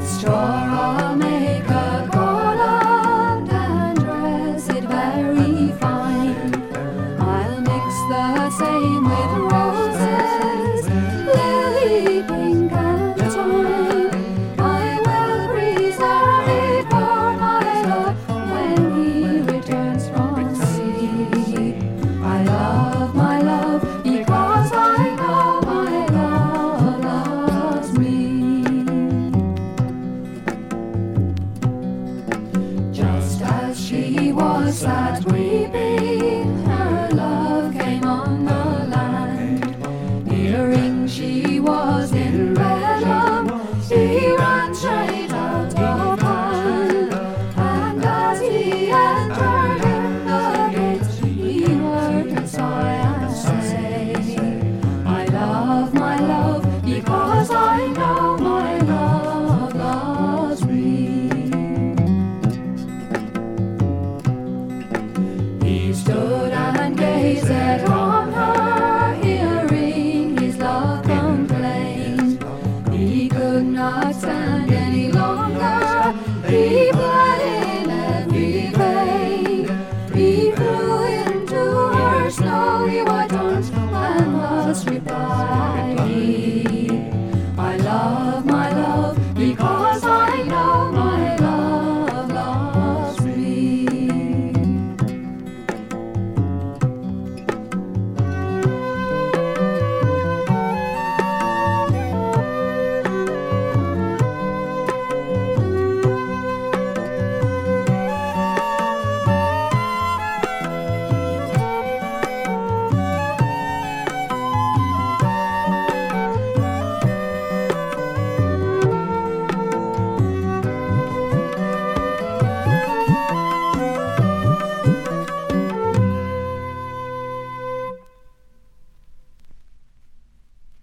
straw I'll make a garland and dress it very fine. I'll mix the same with roses, lily pink and thyme. I will preserve it for my love when he returns from sea. I love my love because I know my love loves me. Just as she was sad